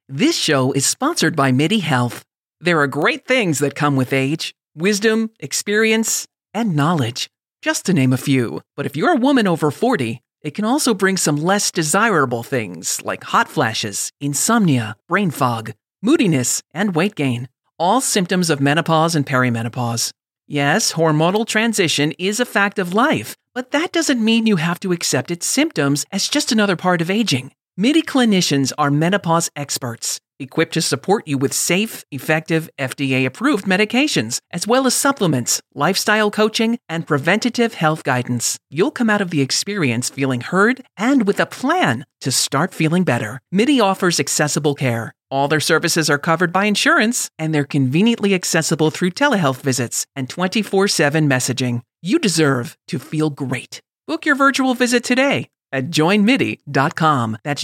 This show is sponsored by MIDI Health. There are great things that come with age: wisdom, experience, and knowledge, just to name a few. But if you're a woman over 40, it can also bring some less desirable things like hot flashes, insomnia, brain fog, moodiness, and weight gain. All symptoms of menopause and perimenopause. Yes, hormonal transition is a fact of life, but that doesn't mean you have to accept its symptoms as just another part of aging. MIDI clinicians are menopause experts, equipped to support you with safe, effective, FDA-approved medications, as well as supplements, lifestyle coaching, and preventative health guidance. You'll come out of the experience feeling heard and with a plan to start feeling better. MIDI offers accessible care. All their services are covered by insurance, and they're conveniently accessible through telehealth visits and 24/7 messaging. You deserve to feel great. Book your virtual visit today at joinmidi.com. That's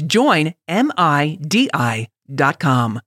joinmidi.com.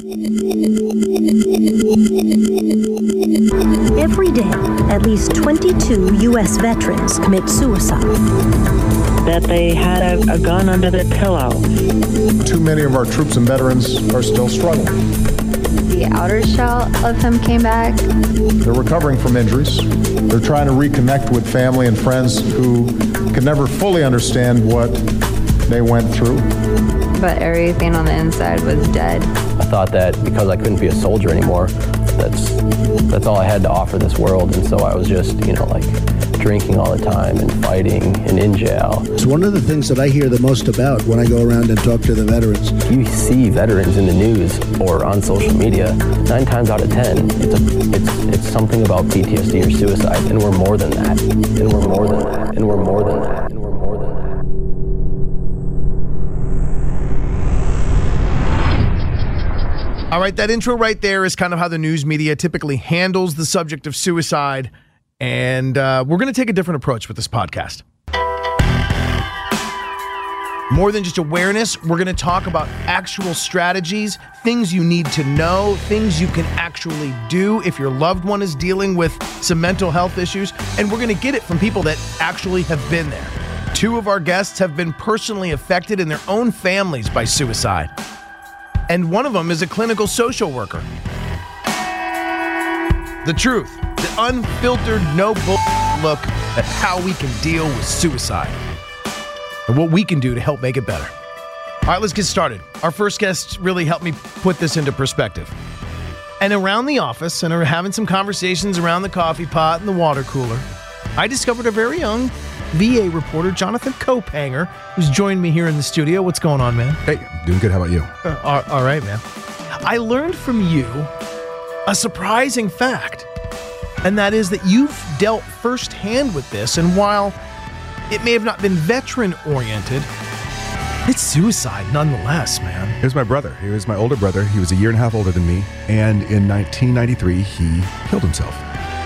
Every day, at least 22 U.S. veterans commit suicide. That they had a gun under their pillow. Too many of our troops and veterans are still struggling. The outer shell of him came back. They're recovering from injuries. They're trying to reconnect with family and friends who could never fully understand what they went through. But everything on the inside was dead. I thought that because I couldn't be a soldier anymore, that's all I had to offer this world. And so I was just, drinking all the time and fighting and in jail. It's one of the things that I hear the most about when I go around and talk to the veterans. You see veterans in the news or on social media, 9 times out of 10, it's something about PTSD or suicide, and we're more than that, and we're more than that, and we're more than that, and we're more than that. All right, that intro right there is kind of how the news media typically handles the subject of suicide. And we're going to take a different approach with this podcast. More than just awareness, we're going to talk about actual strategies, things you need to know, things you can actually do if your loved one is dealing with some mental health issues. And we're going to get it from people that actually have been there. 2 of our guests have been personally affected in their own families by suicide. And one of them is a clinical social worker. The truth. The unfiltered, no bull look at how we can deal with suicide and what we can do to help make it better. All right, let's get started. Our first guest really helped me put this into perspective. And around the office, and having some conversations around the coffee pot and the water cooler, I discovered a very young VA reporter, Jonathan Kopanger, who's joined me here in the studio. What's going on, man? Hey, doing good. How about you? All right, man. I learned from you a surprising fact. And that is that you've dealt firsthand with this, and while it may have not been veteran-oriented, it's suicide nonetheless, man. It was my brother. He was my older brother. He was a year and a half older than me, and in 1993, he killed himself.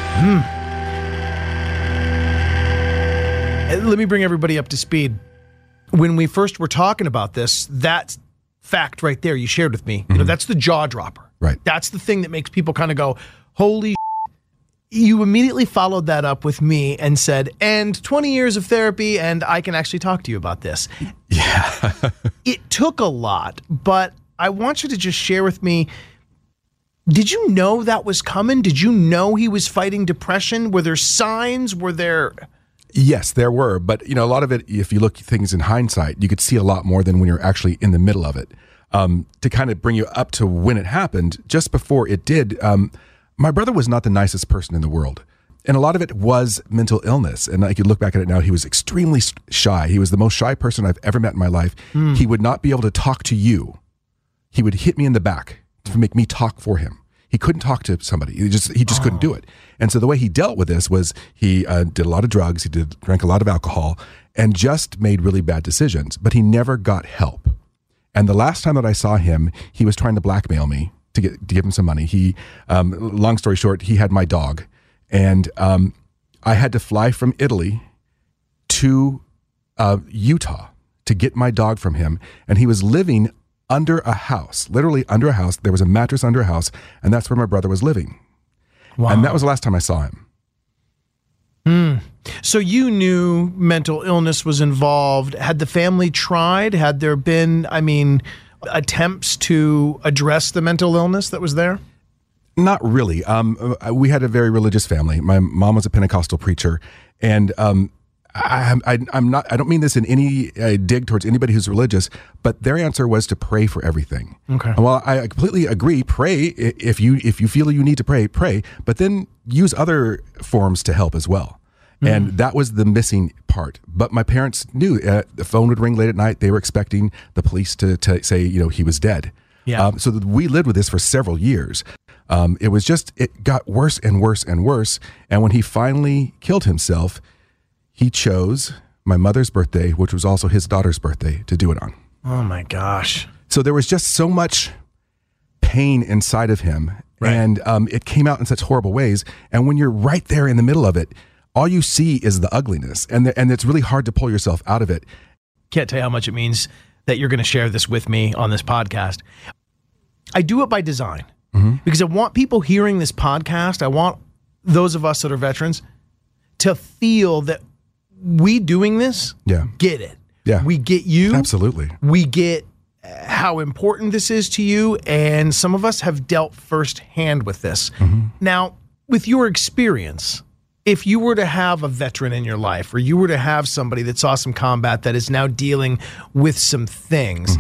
Let me bring everybody up to speed. When we first were talking about this, that fact right there you shared with me, that's the jaw dropper. Right. That's the thing that makes people kind of go, holy shit. You immediately followed that up with me and said, and 20 years of therapy, and I can actually talk to you about this. Yeah. It took a lot, but I want you to just share with me, did you know that was coming? Did you know he was fighting depression? Were there signs? Were there... Yes, there were. But, a lot of it, if you look at things in hindsight, you could see a lot more than when you're actually in the middle of it. To kind of bring you up to when it happened, just before it did, my brother was not the nicest person in the world. And a lot of it was mental illness. And I could look back at it now, he was extremely shy. He was the most shy person I've ever met in my life. He would not be able to talk to you. He would hit me in the back to make me talk for him. He couldn't talk to somebody. He just couldn't do it. And so the way he dealt with this was he did a lot of drugs. He drank a lot of alcohol and just made really bad decisions. But he never got help. And the last time that I saw him, he was trying to blackmail me to give him some money. He, long story short, he had my dog, and I had to fly from Italy to Utah to get my dog from him, and he was living under a house, literally under a house. There was a mattress under a house, and that's where my brother was living. Wow. And that was the last time I saw him. So you knew mental illness was involved. Had the family tried? Had there been, attempts to address the mental illness that was there? Not really. We had a very religious family. My mom was a Pentecostal preacher, and I'm not. I don't mean this in any dig towards anybody who's religious, but their answer was to pray for everything. Okay. Well, I completely agree. Pray if you feel you need to pray, but then use other forms to help as well. And that was the missing part. But my parents knew the phone would ring late at night. They were expecting the police to say, he was dead. Yeah. So we lived with this for several years. It got worse and worse and worse. And when he finally killed himself, he chose my mother's birthday, which was also his daughter's birthday, to do it on. Oh my gosh. So there was just so much pain inside of him. Right. And it came out in such horrible ways. And when you're right there in the middle of it, all you see is the ugliness. And it's really hard to pull yourself out of it. Can't tell you how much it means that you're going to share this with me on this podcast. I do it by design. Because I want people hearing this podcast, I want those of us that are veterans to feel that we doing this get it. Yeah. We get you. Absolutely. We get how important this is to you, and some of us have dealt firsthand with this. Now, with your experience, if you were to have a veteran in your life, or you were to have somebody that saw some combat that is now dealing with some things,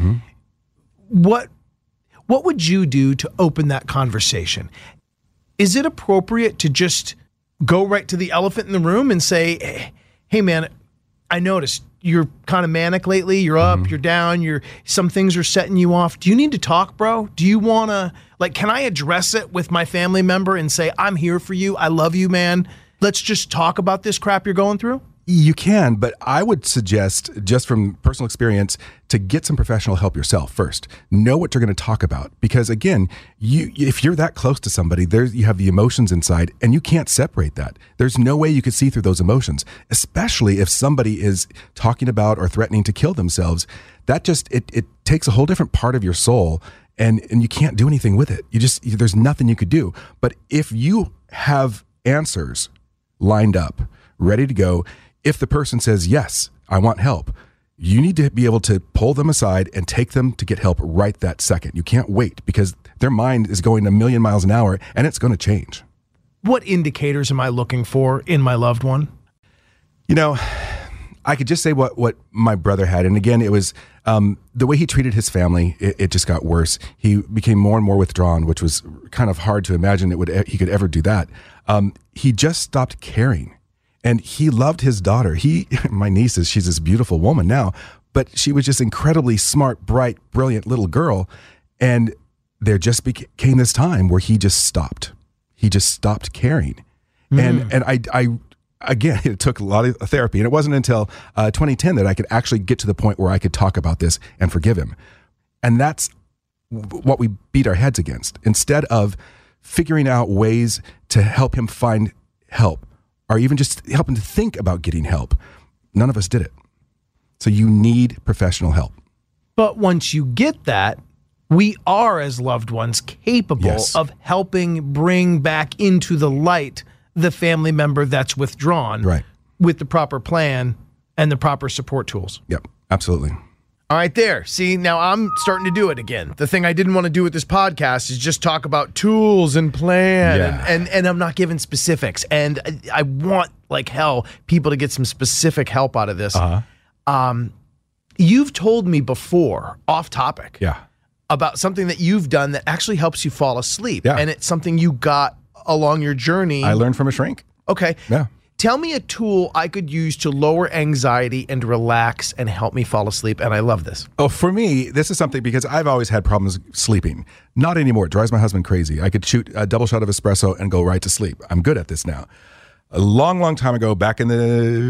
what would you do to open that conversation? Is it appropriate to just go right to the elephant in the room and say, hey man, I noticed you're kind of manic lately. You're up, you're down, some things are setting you off. Do you need to talk, bro? Do you want to, can I address it with my family member and say, I'm here for you. I love you, man. Let's just talk about this crap you're going through? You can, but I would suggest, just from personal experience, to get some professional help yourself first. Know what you're going to talk about, because again, if you're that close to somebody, you have the emotions inside, and you can't separate that. There's no way you could see through those emotions, especially if somebody is talking about or threatening to kill themselves. That just it takes a whole different part of your soul, and you can't do anything with it. There's nothing you could do. But if you have answers lined up, ready to go. If the person says, yes, I want help, you need to be able to pull them aside and take them to get help right that second. You can't wait, because their mind is going a million miles an hour, and it's going to change. What indicators am I looking for in my loved one? I could just say what my brother had. And again, it was the way he treated his family, it just got worse. He became more and more withdrawn, which was kind of hard to imagine he could ever do that. He just stopped caring. And he loved his daughter. My niece, she's this beautiful woman now, but she was just incredibly smart, bright, brilliant little girl. And there just became this time where he just stopped. He just stopped caring. And I again, it took a lot of therapy. And it wasn't until 2010 that I could actually get to the point where I could talk about this and forgive him. And that's what we beat our heads against. Instead of figuring out ways to help him find help, or even just help him to think about getting help, none of us did it. So you need professional help. But once you get that, we are, as loved ones, capable of helping bring back into the light the family member that's withdrawn, right, with the proper plan and the proper support tools. Yep, absolutely. All right, there. See, now I'm starting to do it again. The thing I didn't want to do with this podcast is just talk about tools and plan, and I'm not giving specifics. And I want, like hell, people to get some specific help out of this. You've told me before, off topic, about something that you've done that actually helps you fall asleep. Yeah. And it's something you got along your journey. I learned from a shrink. Okay. Yeah. Tell me a tool I could use to lower anxiety and relax and help me fall asleep. And I love this. Oh, for me, this is something, because I've always had problems sleeping. Not anymore. It drives my husband crazy. I could shoot a double shot of espresso and go right to sleep. I'm good at this now. A long, long time ago, back in the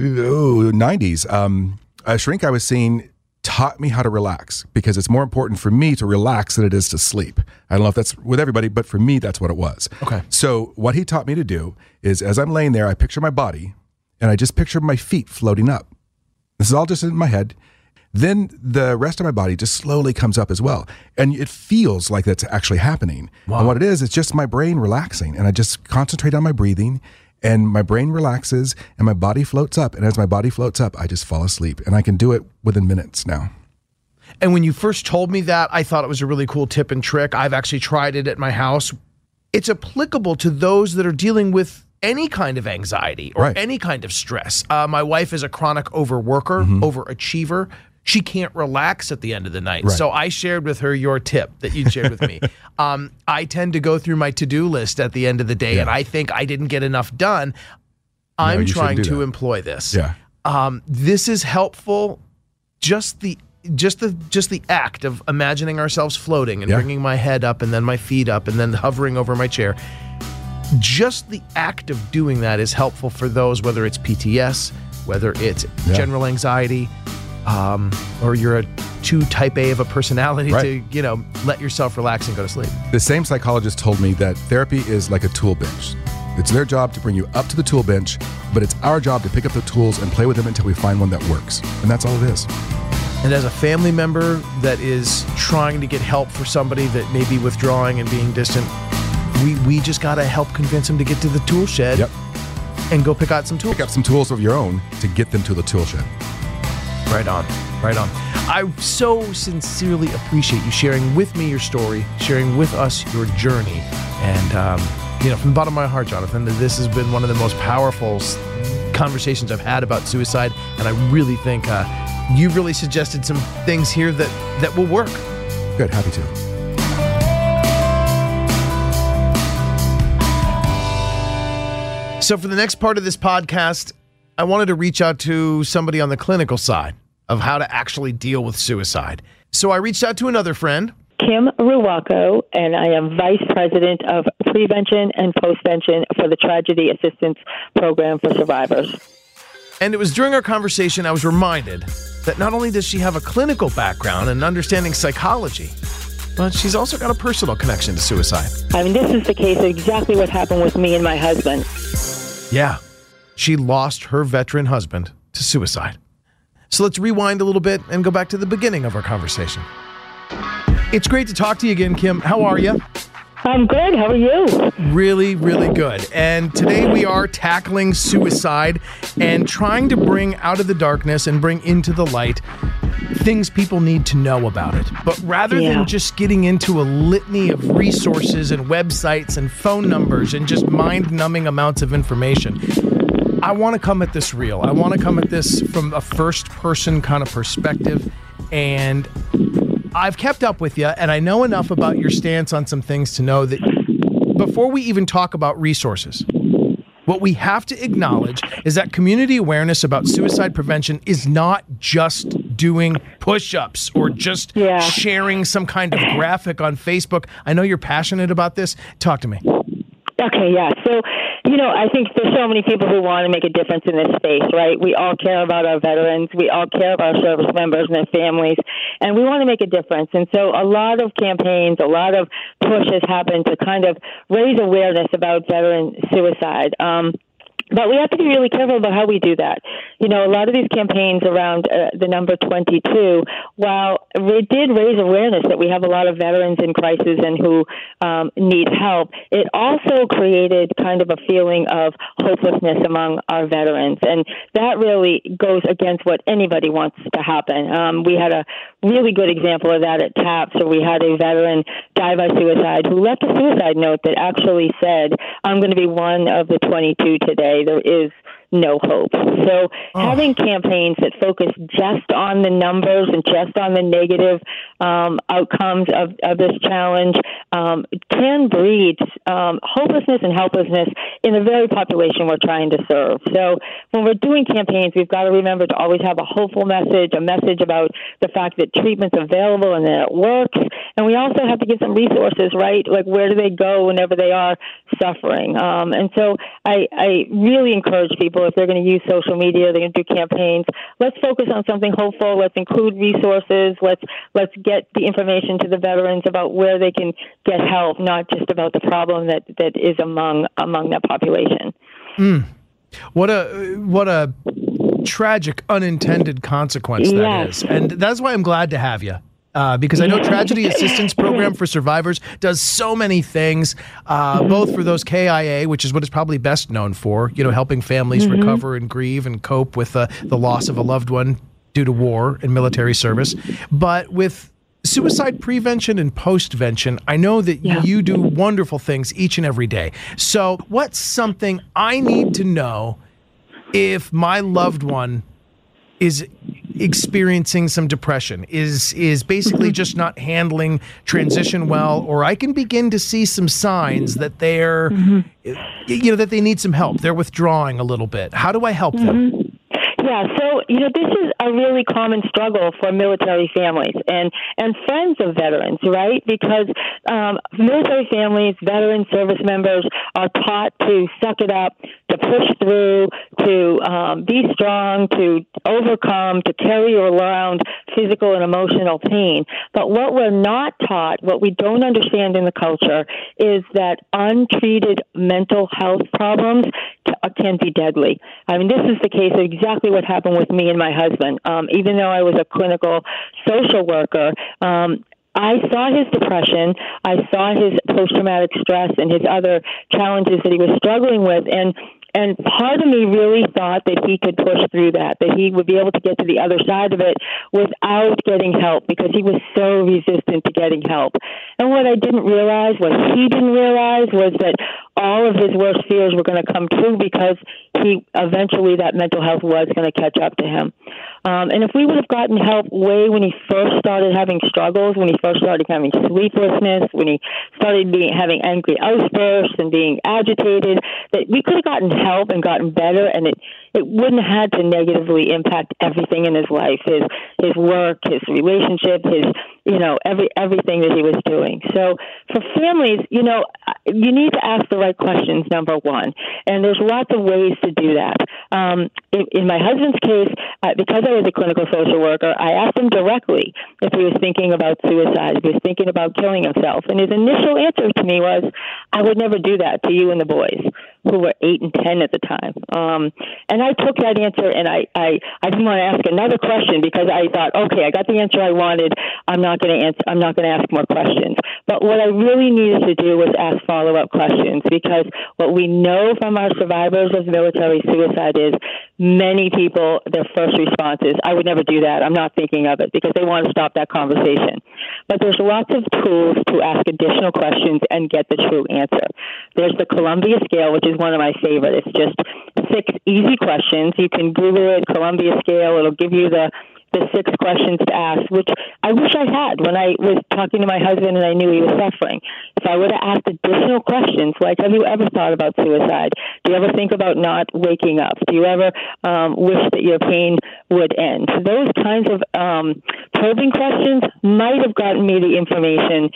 90s, a shrink I was seeing taught me how to relax, because it's more important for me to relax than it is to sleep. I don't know if that's with everybody, but for me, that's what it was. Okay. So what he taught me to do is, as I'm laying there, I picture my body, and I just picture my feet floating up. This is all just in my head. Then the rest of my body just slowly comes up as well. And it feels like that's actually happening. Wow. And what it is, it's just my brain relaxing. And I just concentrate on my breathing, and my brain relaxes and my body floats up. And as my body floats up, I just fall asleep. And I can do it within minutes now. And when you first told me that, I thought it was a really cool tip and trick. I've actually tried it at my house. It's applicable to those that are dealing with any kind of anxiety or any kind of stress. My wife is a chronic overworker, overachiever. She can't relax at the end of the night. So I shared with her your tip that you shared with me. I tend to go through my to-do list at the end of the day, and I think I didn't get enough done. I'm trying to employ this. This is helpful. Just the act of imagining ourselves floating and bringing my head up and then my feet up and then hovering over my chair. Just the act of doing that is helpful for those, whether it's PTS, whether it's general anxiety, or you're too type A of a personality to, let yourself relax and go to sleep. The same psychologist told me that therapy is like a tool bench. It's their job to bring you up to the tool bench, but it's our job to pick up the tools and play with them until we find one that works. And that's all it is. And as a family member that is trying to get help for somebody that may be withdrawing and being distant, we just got to help convince them to get to the tool shed and go pick out some tools. Pick up some tools of your own to get them to the tool shed. Right on. I so sincerely appreciate you sharing with me your story, sharing with us your journey. And, from the bottom of my heart, Jonathan, this has been one of the most powerful conversations I've had about suicide. And I really think you've really suggested some things here that will work. Good. Happy to. So for the next part of this podcast, I wanted to reach out to somebody on the clinical side of how to actually deal with suicide. So I reached out to another friend. Kim Ruwako, and I am Vice President of Prevention and Postvention for the Tragedy Assistance Program for Survivors. And it was during our conversation I was reminded that not only does she have a clinical background and understanding psychology, but she's also got a personal connection to suicide. I mean, this is the case of exactly what happened with me and my husband. Yeah, she lost her veteran husband to suicide. So let's rewind a little bit and go back to the beginning of our conversation. It's great to talk to you again, Kim. How are you? I'm good. How are you? Really, really good. And today we are tackling suicide and trying to bring out of the darkness and bring into the light things people need to know about it. But rather than just getting into a litany of resources and websites and phone numbers and just mind-numbing amounts of information, I want to come at this real. I want to come at this from a first-person kind of perspective. And I've kept up with you, and I know enough about your stance on some things to know that before we even talk about resources, what we have to acknowledge is that community awareness about suicide prevention is not just doing push-ups or just sharing some kind of graphic on Facebook. I know you're passionate about this. Talk to me. Okay, So, I think there's so many people who want to make a difference in this space, right? We all care about our veterans. We all care about our service members and their families, and we want to make a difference. And so a lot of campaigns, a lot of pushes happen to kind of raise awareness about veteran suicide. But we have to be really careful about how we do that. A lot of these campaigns around the number 22, while it did raise awareness that we have a lot of veterans in crisis and who need help, it also created kind of a feeling of hopelessness among our veterans. And that really goes against what anybody wants to happen. We had a really good example of that at TAPS, where we had a veteran die by suicide who left a suicide note that actually said, "I'm going to be one of the 22 today. There is no hope." So having campaigns that focus just on the numbers and just on the negative outcomes of this challenge can breed hopelessness and helplessness in the very population we're trying to serve. So when we're doing campaigns, we've got to remember to always have a hopeful message, a message about the fact that treatment's available and that it works. And we also have to give some resources, right? Like, where do they go whenever they are suffering? And so I really encourage people, if they're going to use social media, they're going to do campaigns, let's focus on something hopeful. Let's include resources. Let's get the information to the veterans about where they can get help, not just about the problem that is among that population. What a tragic unintended consequence that is. And that's why I'm glad to have you. Because I know Tragedy Assistance Program for Survivors does so many things, both for those KIA, which is what it's probably best known for, helping families recover and grieve and cope with the loss of a loved one due to war and military service. But with suicide prevention and postvention, I know that you do wonderful things each and every day. So what's something I need to know if my loved one is experiencing some depression, is basically just not handling transition well, or I can begin to see some signs that they're, that they need some help. They're withdrawing a little bit. How do I help them? Yeah, so, this is a really common struggle for military families and friends of veterans, right? Because military families, veteran service members are taught to suck it up, to push through, to be strong, to overcome, to carry around physical and emotional pain. But what we're not taught, what we don't understand in the culture, is that untreated mental health problems can be deadly. I mean, this is the case of exactly what happened with me and my husband. Even though I was a clinical social worker, I saw his depression, I saw his post-traumatic stress and his other challenges that he was struggling with, and part of me really thought that he could push through that he would be able to get to the other side of it without getting help, because he was so resistant to getting help. And what I didn't realize, what he didn't realize, was that all of his worst fears were going to come true, because eventually that mental health was going to catch up to him. And if we would have gotten help way when he first started having struggles, when he first started having sleeplessness, when he started having angry outbursts and being agitated, that we could have gotten help and gotten better, and it wouldn't have had to negatively impact everything in his life, his work, his relationship, his everything that he was doing. So for families, you need to ask the right questions, number one, and there's lots of ways to do that. In my husband's case, because I was a clinical social worker, I asked him directly if he was thinking about suicide, if he was thinking about killing himself, and his initial answer to me was, "I would never do that to you and the boys," who were 8 and 10 at the time. And I took that answer, and I didn't want to ask another question, because I thought, okay, I got the answer I wanted. I'm not going to ask more questions. But what I really needed to do was ask follow-up questions, because what we know from our survivors of military suicide is many people, their first response is, "I would never do that. I'm not thinking of it," because they want to stop that conversation. But there's lots of tools to ask additional questions and get the true answer. There's the Columbia Scale, which is one of my favorite. It's just 6 easy questions. You can Google it, Columbia Scale. It'll give you the 6 questions to ask, which I wish I had when I was talking to my husband and I knew he was suffering. If I would have asked additional questions, like, have you ever thought about suicide? Do you ever think about not waking up? Do you ever wish that your pain would end? Those kinds of probing questions might have gotten me the information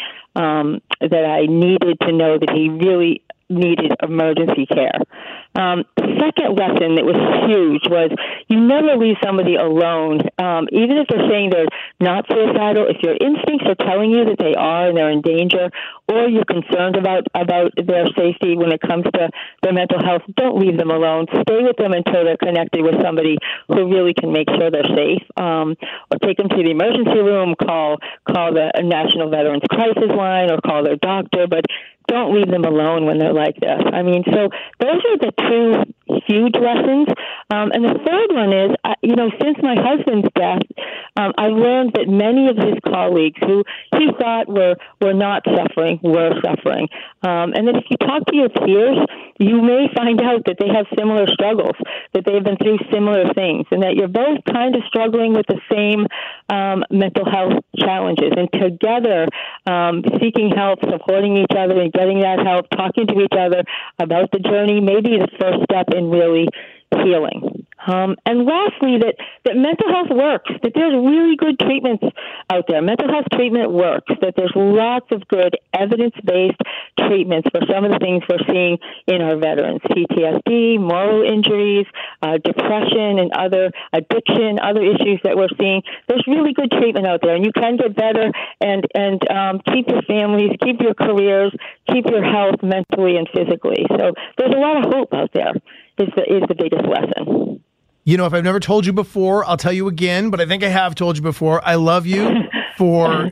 that I needed to know that he really needed emergency care. The second lesson that was huge was you never leave somebody alone, even if they're saying they're not suicidal. If your instincts are telling you that they are and they're in danger, or you're concerned about their safety when it comes to their mental health, don't leave them alone. Stay with them until they're connected with somebody who really can make sure they're safe, or take them to the emergency room, call the National Veterans Crisis Line, or call their doctor, but don't leave them alone when they're like this. I mean, so those are the 2 huge lessons. And the third one is, since my husband's death, I learned that many of his colleagues who he thought were not suffering, were suffering. And that if you talk to your peers, you may find out that they have similar struggles, that they've been through similar things, and that you're both kind of struggling with the same mental health challenges. And together, seeking help, supporting each other, and getting that help, talking to each other about the journey may be the first step in really healing. And lastly, that mental health works, that there's really good treatments out there. Mental health treatment works, that there's lots of good evidence-based treatments for some of the things we're seeing in our veterans: PTSD, moral injuries, depression, and other addiction, other issues that we're seeing. There's really good treatment out there, and you can get better and keep your families, keep your careers, keep your health mentally and physically. So there's a lot of hope out there. Is the biggest lesson. If I've never told you before, I'll tell you again, but I think I have told you before. I love you. for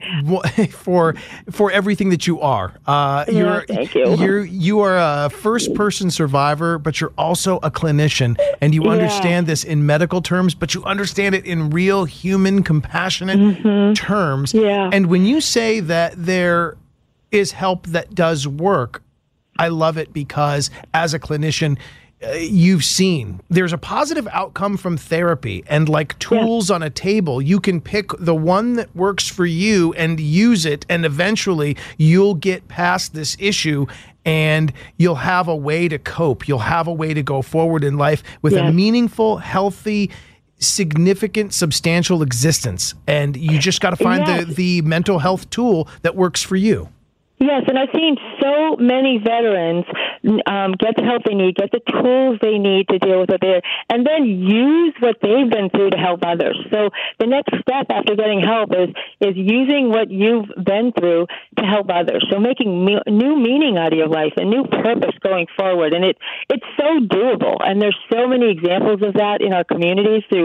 everything that you are. Thank you. You are a first-person survivor, but you're also a clinician, and you understand this in medical terms, but you understand it in real human, compassionate terms. Yeah. And when you say that there is help that does work, I love it because as a clinician, you've seen there's a positive outcome from therapy, and like tools on a table, you can pick the one that works for you and use it, and eventually you'll get past this issue and you'll have a way to cope. You'll have a way to go forward in life with a meaningful, healthy, significant, substantial existence. And you just got to find the mental health tool that works for you. Yes, and I've seen so many veterans get the help they need, get the tools they need to deal with it, and then use what they've been through to help others. So the next step after getting help is using what you've been through to help others. So making new meaning out of your life, a new purpose going forward, and it's so doable. And there's so many examples of that in our communities through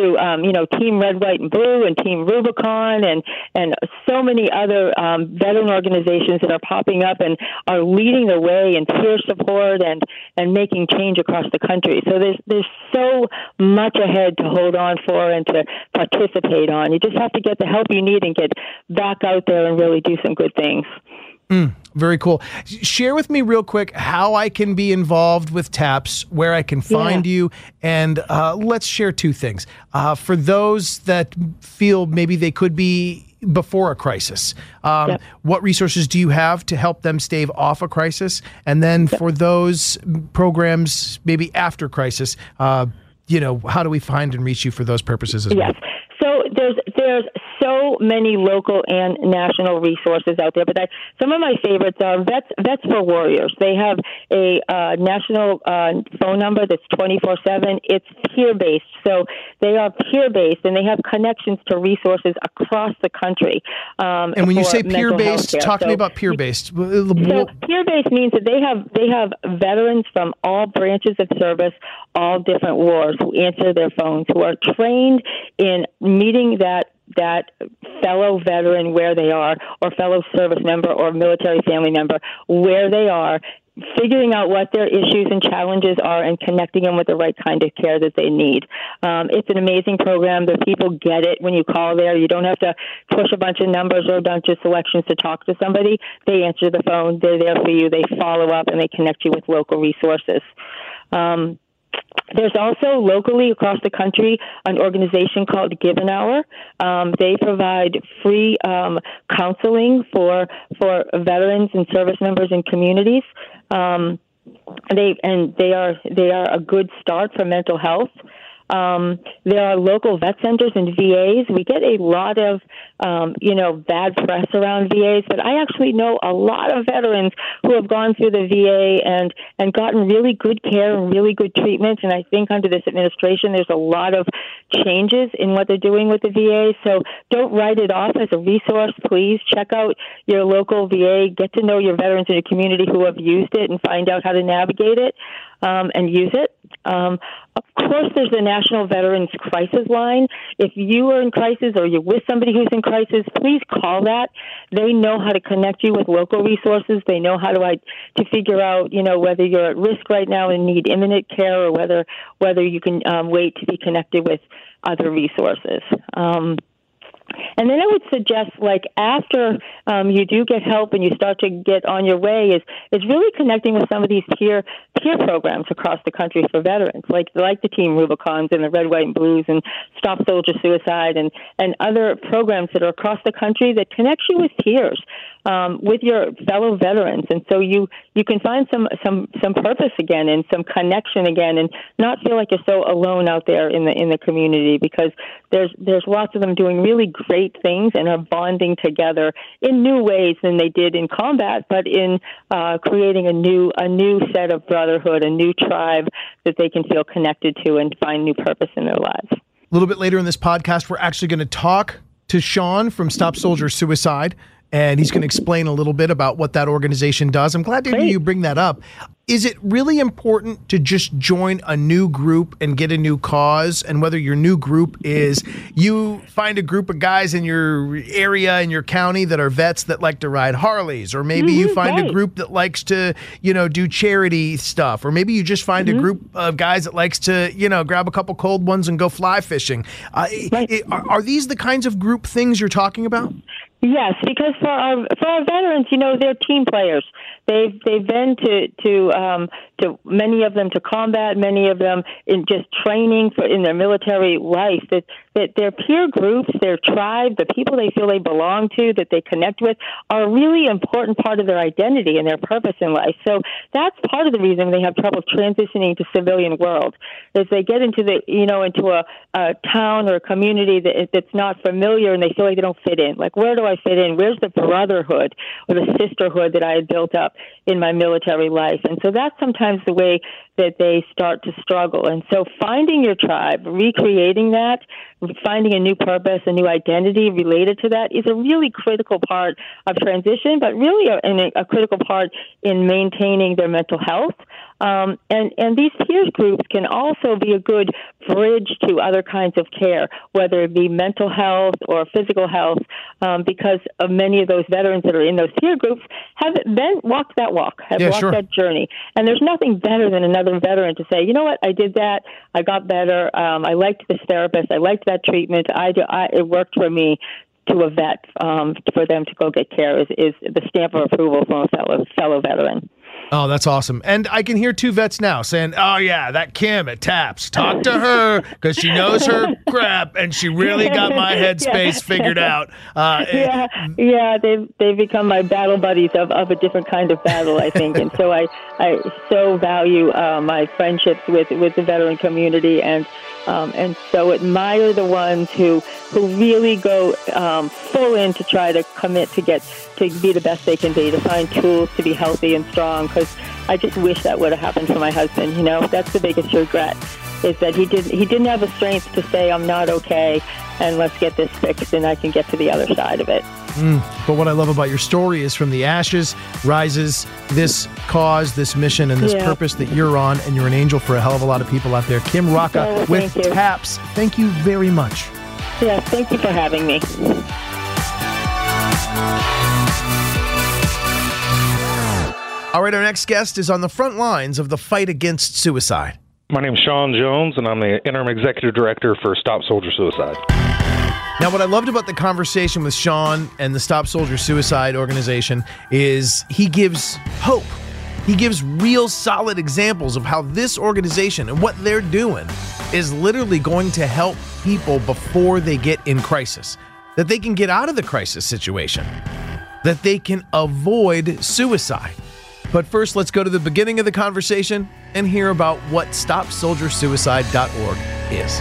Team Red, White, and Blue, and Team Rubicon, and so many other veteran organizations that are popping up and are leading the way in peer support and making change across the country. So there's so much ahead to hold on for and to participate on. You just have to get the help you need and get back out there and really do some good things. Very cool. Share with me real quick how I can be involved with TAPS, where I can find you, and let's share two things. For those that feel maybe they could be before a crisis, what resources do you have to help them stave off a crisis? And then for those programs maybe after crisis, how do we find and reach you for those purposes as well? So there's so many local and national resources out there, but some of my favorites are Vets for Warriors. They have a national phone number that's 24/7. It's peer-based, so they are peer-based, and they have connections to resources across the country. And when you say peer-based, talk to me about peer-based. So peer-based means that they have veterans from all branches of service, all different wars, who answer their phones, who are trained in meeting that fellow veteran where they are, or fellow service member or military family member where they are, figuring out what their issues and challenges are and connecting them with the right kind of care that they need. It's an amazing program. The people get it when you call there. You don't have to push a bunch of numbers or a bunch of selections to talk to somebody. They answer the phone. They're there for you. They follow up, and they connect you with local resources. There's also locally across the country an organization called Give an Hour. They provide free counseling for veterans and service members in communities. They are a good start for mental health. There are local vet centers and VAs. We get a lot of, bad press around VAs, but I actually know a lot of veterans who have gone through the VA and gotten really good care and really good treatment. And I think under this administration, there's a lot of changes in what they're doing with the VA. So don't write it off as a resource. Please check out your local VA, get to know your veterans in your community who have used it, and find out how to navigate it and use it. Of course, there's the National Veterans Crisis Line. If you are in crisis or you're with somebody who's in crisis, please call that. They know how to connect you with local resources. They know how to figure out, whether you're at risk right now and need imminent care, or whether you can wait to be connected with other resources. And then I would suggest, after you do get help and you start to get on your way, is really connecting with some of these peer programs across the country for veterans, like the Team Rubicons and the Red, White, and Blues and Stop Soldier Suicide and other programs that are across the country that connect you with peers, with your fellow veterans. And so you can find some purpose again and some connection again, and not feel like you're so alone out there in the community, because there's lots of them doing really great things and are bonding together in new ways than they did in combat, but in creating a new set of brotherhood, a new tribe that they can feel connected to and find new purpose in their lives. A little bit later in this podcast, we're actually going to talk to Sean from Stop Soldier Suicide, and he's going to explain a little bit about what that organization does. I'm glad to hear you bring that up. is it really important to just join a new group and get a new cause? And whether your new group is you find a group of guys in your area, in your county that are vets that like to ride Harleys, or maybe you find a group that likes to, do charity stuff, or maybe you just find a group of guys that likes to, grab a couple cold ones and go fly fishing. Are these the kinds of group things you're talking about? Yes, because for our veterans, they're team players. They've been to many of them to combat, many of them in just training in their military life. That their peer groups, their tribe, the people they feel they belong to, that they connect with, are a really important part of their identity and their purpose in life. So that's part of the reason they have trouble transitioning to civilian world. Is they get into into a town or a community that's not familiar, and they feel like they don't fit in. Like, where do I fit in? Where's the brotherhood or the sisterhood that I had built up in my military life? And so that's sometimes the way that they start to struggle. And so finding your tribe, recreating that, finding a new purpose, a new identity related to that is a really critical part of transition, but really a critical part in maintaining their mental health. And these peer groups can also be a good bridge to other kinds of care, whether it be mental health or physical health, because of many of those veterans that are in those peer groups have walked that walk, have walked that journey. And there's nothing better than another veteran to say, you know what, I did that, I got better, I liked this therapist, I liked that treatment, it worked for me. To a vet, for them to go get care is the stamp of approval from a fellow veteran. Oh, that's awesome. And I can hear two vets now saying, oh, yeah, that Kim at TAPS, talk to her because she knows her crap and she really got my headspace figured out. They've become my battle buddies of a different kind of battle, I think. And so I so value my friendships with the veteran community and so admire the ones who really go full in to try to commit to be the best they can be, to find tools to be healthy and strong, because I just wish that would have happened for my husband. That's the biggest regret, is that he didn't have the strength to say, I'm not okay, and let's get this fixed and I can get to the other side of it. But what I love about your story is from the ashes rises this cause, this mission, and this purpose that you're on, and you're an angel for a hell of a lot of people out there. Kim Rocca with TAPS, thank you very much. Yeah, thank you for having me. All right, our next guest is on the front lines of the fight against suicide. My name is Sean Jones, and I'm the Interim Executive Director for Stop Soldier Suicide. Now, what I loved about the conversation with Sean and the Stop Soldier Suicide organization is he gives hope. He gives real solid examples of how this organization and what they're doing is literally going to help people before they get in crisis, that they can get out of the crisis situation, that they can avoid suicide. But first, let's go to the beginning of the conversation and hear about what StopSoldierSuicide.org is.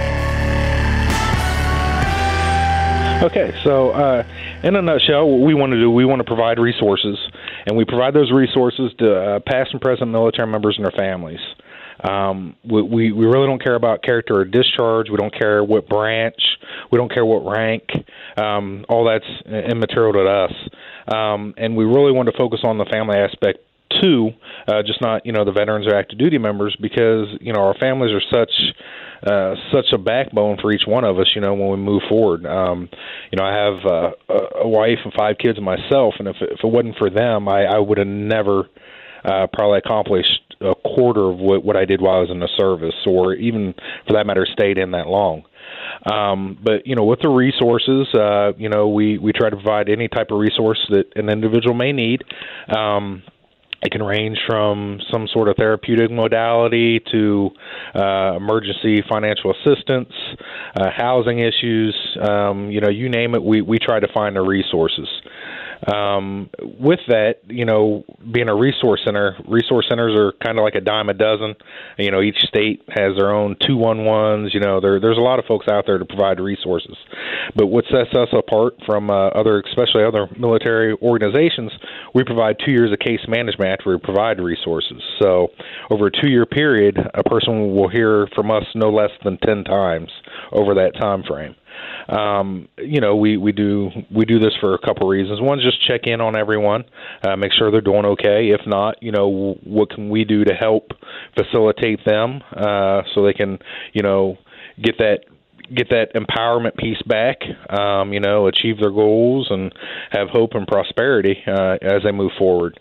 Okay, so in a nutshell, what we want to provide resources, and we provide those resources to past and present military members and their families. We really don't care about character or discharge. We don't care what branch. We don't care what rank. All that's immaterial to us. And we really want to focus on the family aspect too, just not, the veterans or active duty members, because, our families are such a backbone for each one of us, when we move forward. I have a wife and 5 kids myself, and if it wasn't for them, I would have never probably accomplished a quarter of what I did while I was in the service, or even, for that matter, stayed in that long. But, with the resources, we try to provide any type of resource that an individual may need. It can range from some sort of therapeutic modality to emergency financial assistance, housing issues, you name it, we try to find the resources. With that, being a resource centers are kind of like a dime a dozen. Each state has their own 211s. There's a lot of folks out there to provide resources. But what sets us apart from especially other military organizations, we provide 2 years of case management after we provide resources. So over a 2-year period, a person will hear from us no less than 10 times over that time frame. We do this for a couple reasons. One, just check in on everyone, make sure they're doing okay. If not, what can we do to help facilitate them so they can, get that empowerment piece back, achieve their goals and have hope and prosperity as they move forward.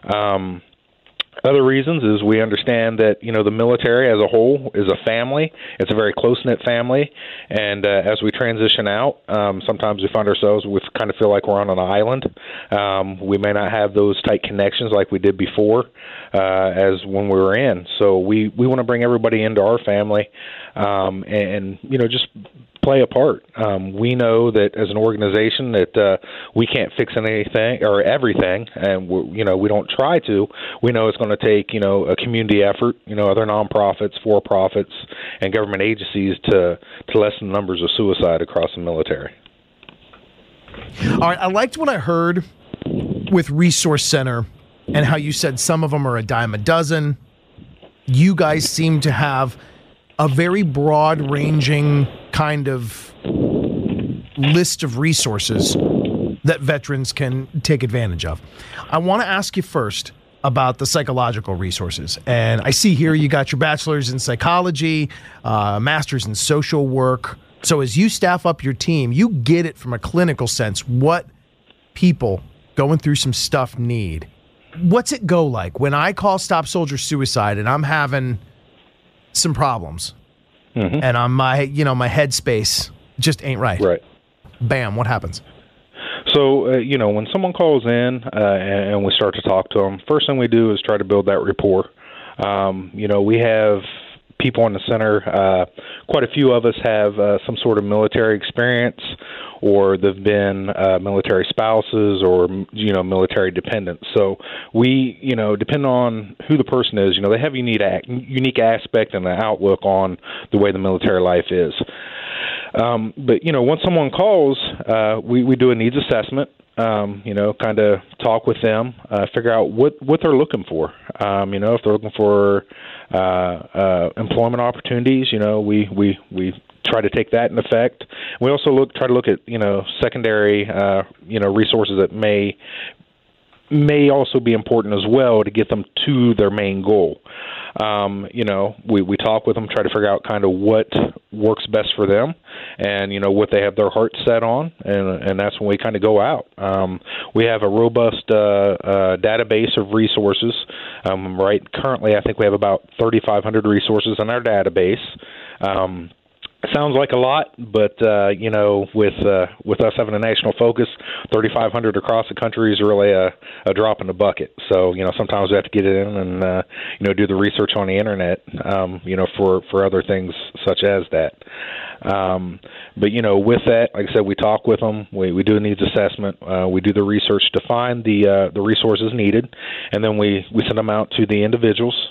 Other reasons is we understand that, the military as a whole is a family. It's a very close-knit family. And as we transition out, sometimes we find ourselves kind of feel like we're on an island. We may not have those tight connections like we did before as when we were in. So we want to bring everybody into our family and just play a part. We know that as an organization that we can't fix anything or everything, and we don't try to. We know it's going to take a community effort, other nonprofits, for-profits, and government agencies to lessen the numbers of suicide across the military. All right, I liked what I heard with Resource Center and how you said some of them are a dime a dozen. You guys seem to have a very broad-ranging kind of list of resources that veterans can take advantage of. I want to ask you first about the psychological resources. And I see here you got your bachelor's in psychology, master's in social work. So as you staff up your team, you get it from a clinical sense what people going through some stuff need. What's it go like when I call Stop Soldier Suicide and I'm having some problems and my headspace just ain't right? Right. Bam, what happens? So, when someone calls in and we start to talk to them, first thing we do is try to build that rapport. We have people in the center. Quite a few of us have some sort of military experience, or they've been military spouses or, military dependents. So we, depending on who the person is, they have a unique aspect and an outlook on the way the military life is. But once someone calls, we do a needs assessment, kind of talk with them, figure out what they're looking for. If they're looking for employment opportunities, we try to take that in effect. We also try to look at, secondary, resources that may also be important as well to get them to their main goal. We talk with them, try to figure out kind of what works best for them and, what they have their heart set on. And that's when we kind of go out. We have a robust database of resources. Currently, I think we have about 3,500 resources in our database. Sounds like a lot, but with us having a national focus, 3,500 across the country is really a drop in the bucket. So sometimes we have to get it in and do the research on the internet, for other things such as that. But with that, like I said, we talk with them. We do a needs assessment. We do the research to find the resources needed, and then we send them out to the individuals.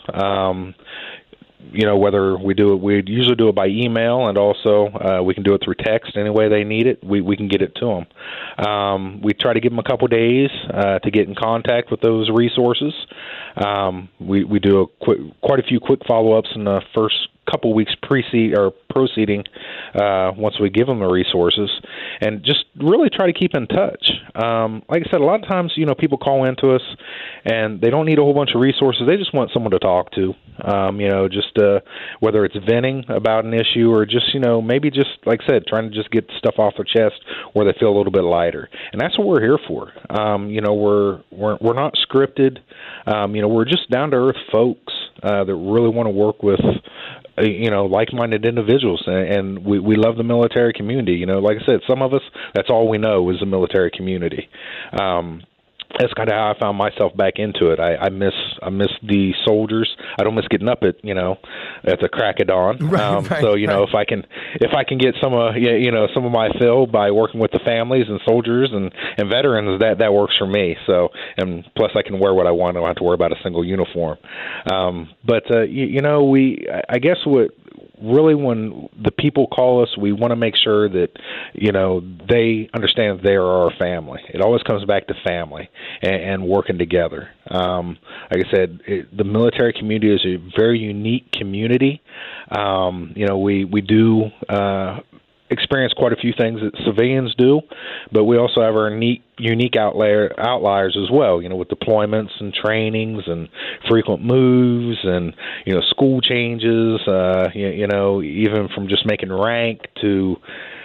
Whether we usually do it by email, and also we can do it through text. Any way they need it, we can get it to them. We try to give them a couple days to get in contact with those resources. We do quite a few quick follow-ups in the first couple weeks proceeding once we give them the resources, and just really try to keep in touch. Like I said, a lot of times, people call into us and they don't need a whole bunch of resources. They just want someone to talk to, whether it's venting about an issue or just, maybe just, like I said, trying to just get stuff off their chest where they feel a little bit lighter. And that's what we're here for. We're not scripted. We're just down-to-earth folks that really want to work with like-minded individuals, and we love the military community. Like I said, some of us, that's all we know is the military community. That's kind of how I found myself back into it. I miss the soldiers. I don't miss getting up at the crack of dawn. Right. If I can get some of my fill by working with the families and soldiers and veterans, that works for me. So, and plus I can wear what I want. I don't have to worry about a single uniform. I guess what really, when the people call us, we want to make sure that, they understand they are our family. It always comes back to family and working together. Like I said, the military community is a very unique community. We do experience quite a few things that civilians do, but we also have our unique outliers as well, with deployments and trainings and frequent moves and, school changes, even from just making rank to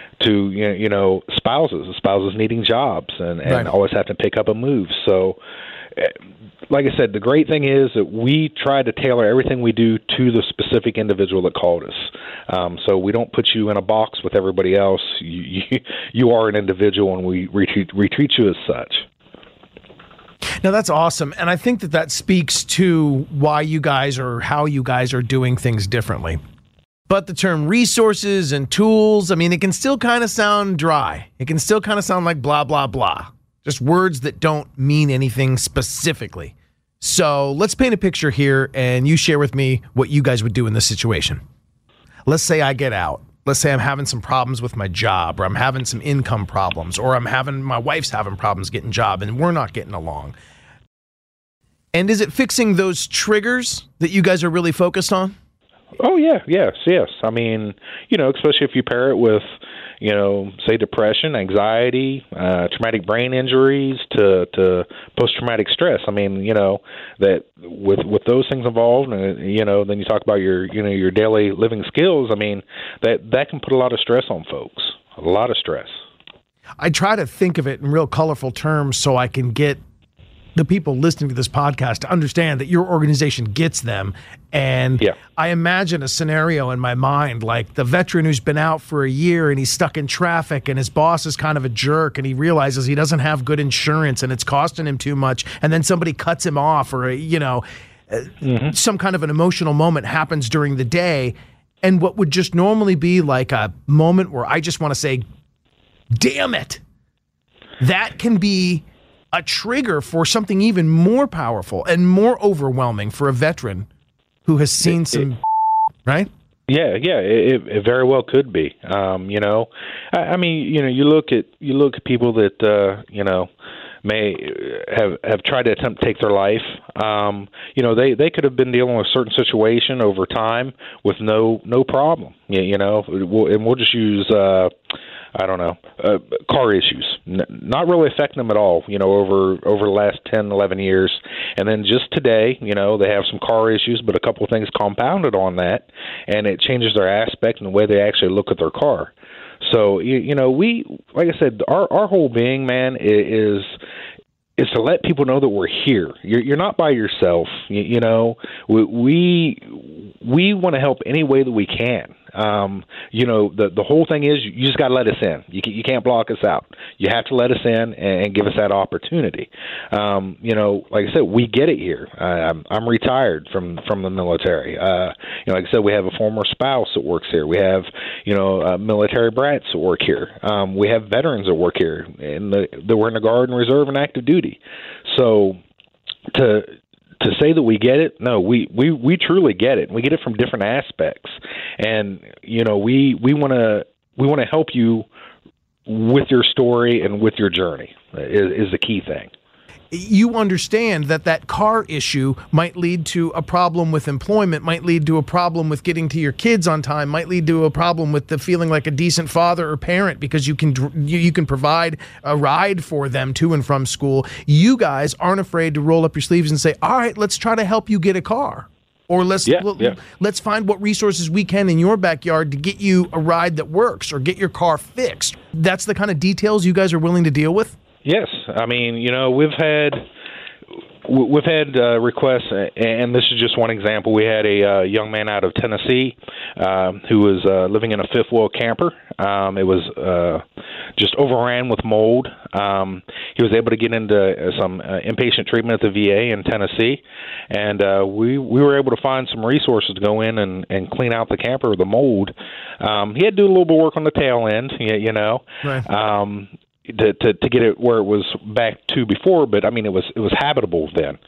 spouses needing jobs and Right. always have to pick up a move. So, like I said, the great thing is that we try to tailor everything we do to the specific individual that called us. So we don't put you in a box with everybody else. You are an individual, and we treat you as such. Now, that's awesome. And I think that speaks to why you guys or how you guys are doing things differently. But the term resources and tools, it can still kind of sound dry. It can still kind of sound like blah, blah, blah. Just words that don't mean anything specifically. So let's paint a picture here, and you share with me what you guys would do in this situation. Let's say I get out. Let's say I'm having some problems with my job, or I'm having some income problems, or my wife's having problems getting a job, and we're not getting along. And is it fixing those triggers that you guys are really focused on? Oh, yeah. Yes. Especially if you pair it with, say depression, anxiety, traumatic brain injuries to post-traumatic stress. That with those things involved, then you talk about your daily living skills. That can put a lot of stress on folks, a lot of stress. I try to think of it in real colorful terms so I can get the people listening to this podcast to understand that your organization gets them. And I imagine a scenario in my mind, like the veteran who's been out for a year and he's stuck in traffic and his boss is kind of a jerk and he realizes he doesn't have good insurance and it's costing him too much. And then somebody cuts him off, or, some kind of an emotional moment happens during the day. And what would just normally be like a moment where I just want to say, damn it, that can be a trigger for something even more powerful and more overwhelming for a veteran who has seen right? Yeah, it very well could be. You look at people that may have tried to attempt to take their life. They could have been dealing with a certain situation over time with no problem. We'll just use car issues, not really affecting them at all, over the last 10, 11 years. And then just today, they have some car issues, but a couple of things compounded on that, and it changes their aspect and the way they actually look at their car. So, we, like I said, our whole being, man, is to let people know that we're here. You're not by yourself. We want to help any way that we can. The whole thing is you just got to let us in. You can't block us out. You have to let us in and give us that opportunity. Like I said, we get it here. I'm retired from the military. Like I said, we have a former spouse that works here. We have, military brats that work here. We have veterans that work here that were in the Guard and Reserve and active duty. So to say that we get it, no, we truly get it. We get it from different aspects, and we want to help you with your story and with your journey is the key thing. You understand that car issue might lead to a problem with employment, might lead to a problem with getting to your kids on time, might lead to a problem with the feeling like a decent father or parent because you can provide a ride for them to and from school. You guys aren't afraid to roll up your sleeves and say, all right, let's try to help you get a car. Or let's find what resources we can in your backyard to get you a ride that works or get your car fixed. That's the kind of details you guys are willing to deal with? Yes, we've had requests, and this is just one example. We had a young man out of Tennessee who was living in a fifth wheel camper. It was just overran with mold. He was able to get into some inpatient treatment at the VA in Tennessee, and we were able to find some resources to go in and clean out the camper, the mold. He had to do a little bit of work on the tail end, Right. To get it where it was back to before, but it was habitable then.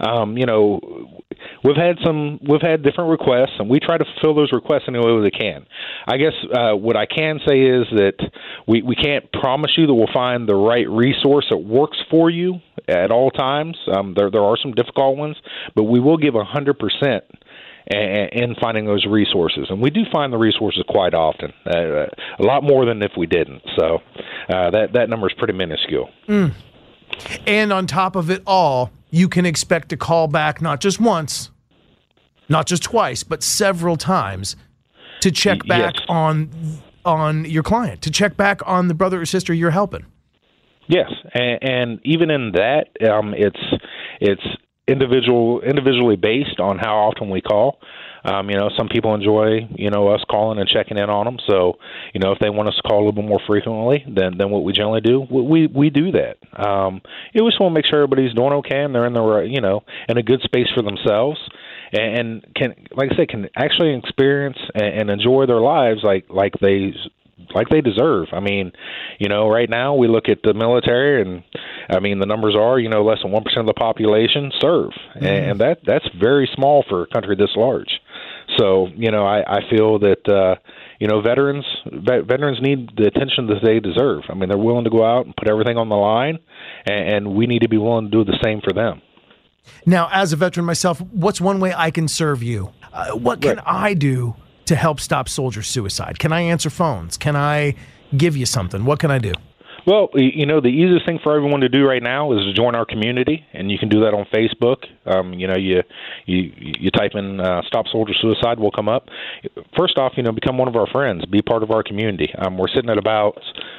We've had different requests, and we try to fulfill those requests any way we can. I guess what I can say is that we can't promise you that we'll find the right resource that works for you at all times. There are some difficult ones, but we will give 100%. in finding those resources. And we do find the resources quite often, a lot more than if we didn't. So that number is pretty minuscule. And on top of it all, you can expect to call back not just once, not just twice, but several times to check back on your client, to check back on the brother or sister you're helping. Yes, and even in that, it's individually based on how often we call. Some people enjoy, us calling and checking in on them. So, if they want us to call a little bit more frequently than what we generally do, we do that. We just want to make sure everybody's doing okay and they're in the right, in a good space for themselves, and can actually experience and enjoy their lives like they deserve. I mean, right now we look at the military, and the numbers are, less than 1% of the population serve, and that's very small for a country this large. So, I feel that veterans need the attention that they deserve. I mean, they're willing to go out and put everything on the line, and we need to be willing to do the same for them. Now, as a veteran myself, what's one way I can serve you? What can I do to help stop soldier suicide? Can I answer phones? Can I give you something? What can I do? Well, the easiest thing for everyone to do right now is to join our community, and you can do that on Facebook. You type in Stop Soldier Suicide, will come up. First off, become one of our friends, be part of our community. We're sitting at about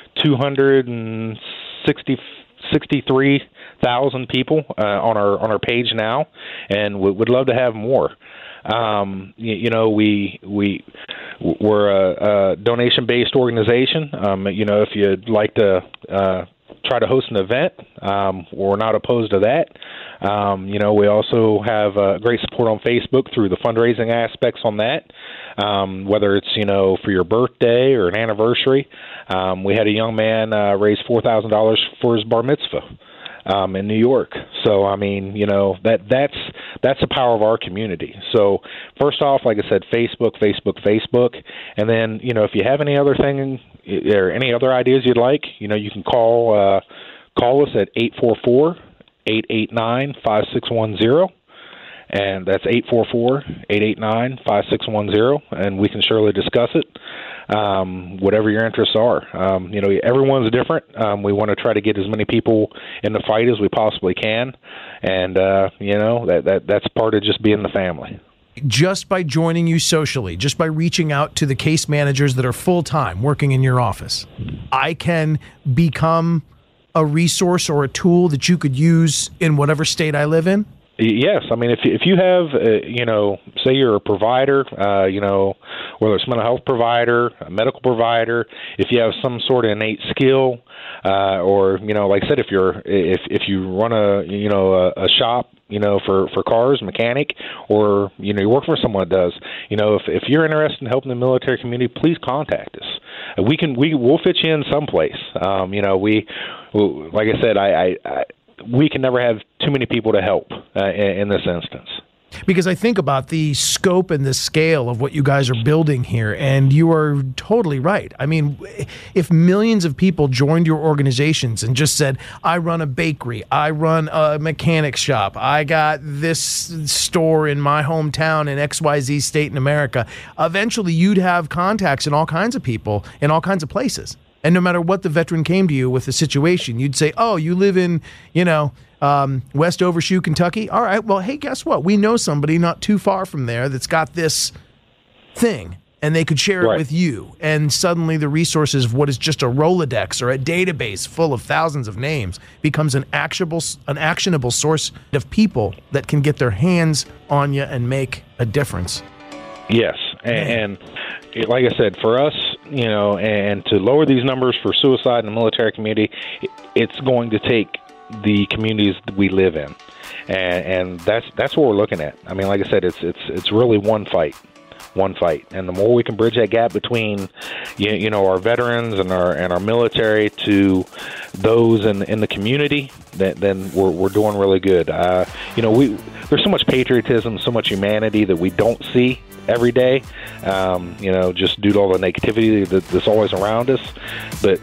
263,000 people on our page now, and we'd love to have more. We're a donation-based organization. If you'd like to try to host an event, we're not opposed to that. We also have great support on Facebook through the fundraising aspects on that, whether it's, for your birthday or an anniversary. We had a young man raise $4,000 for his bar mitzvah in New York. So, that's the power of our community. So, first off, like I said, Facebook. And then, if you have any other thing or any other ideas you'd like, you can call us at 844-889-5610. And that's 844-889-5610, and we can surely discuss it, whatever your interests are. Everyone's different. We want to try to get as many people in the fight as we possibly can, and, that's part of just being the family. Just by joining you socially, just by reaching out to the case managers that are full-time working in your office, I can become a resource or a tool that you could use in whatever state I live in? Yes, if you have, say you're a provider, whether it's a mental health provider, a medical provider, if you have some sort of innate skill, or like I said, if you run a shop, for cars, mechanic, or you work for someone that does, if you're interested in helping the military community, please contact us. We'll fit you in someplace. Like I said, we can never have too many people to help in this instance. Because I think about the scope and the scale of what you guys are building here, and you are totally right. I mean, if millions of people joined your organizations and just said, I run a bakery, I run a mechanic shop, I got this store in my hometown in XYZ state in America, eventually you'd have contacts in all kinds of people in all kinds of places. And no matter what the veteran came to you with the situation, you'd say, oh, you live in, West Overshoe, Kentucky? All right, well, hey, guess what? We know somebody not too far from there that's got this thing, and they could share it with you. And suddenly the resources of what is just a Rolodex or a database full of thousands of names becomes an actionable source of people that can get their hands on you and make a difference. Yes, and like I said, for us, and to lower these numbers for suicide in the military community, it's going to take the communities that we live in, and that's what we're looking at. I mean, like I said, it's really one fight, and the more we can bridge that gap between, our veterans and our military to those in the community, then we're doing really good. There's so much patriotism, so much humanity that we don't see every day, just due to all the negativity that's always around us. But,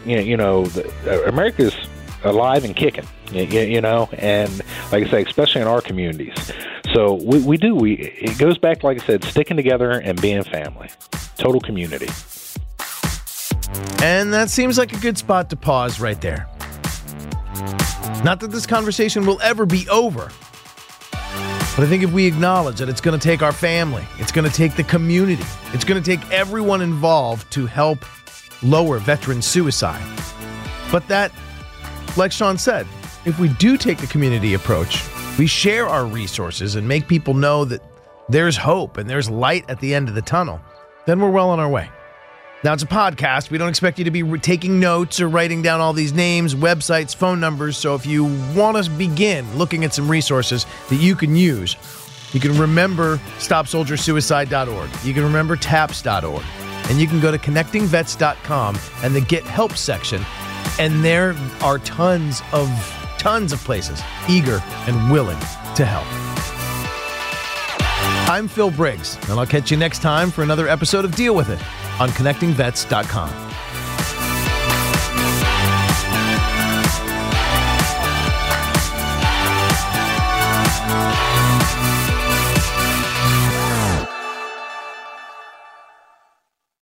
America's alive and kicking, and like I say, especially in our communities. So it goes back, like I said, sticking together and being family. Total community. And that seems like a good spot to pause right there. Not that this conversation will ever be over, but I think if we acknowledge that it's going to take our family, it's going to take the community, it's going to take everyone involved to help lower veteran suicide. But that, like Sean said, if we do take the community approach, we share our resources and make people know that there's hope and there's light at the end of the tunnel, then we're well on our way. Now, it's a podcast. We don't expect you to be taking notes or writing down all these names, websites, phone numbers. So if you want to begin looking at some resources that you can use, you can remember StopSoldierSuicide.org. You can remember TAPS.org. And you can go to ConnectingVets.com and the Get Help section. And there are tons of places eager and willing to help. I'm Phil Briggs, and I'll catch you next time for another episode of Deal With It on ConnectingVets.com.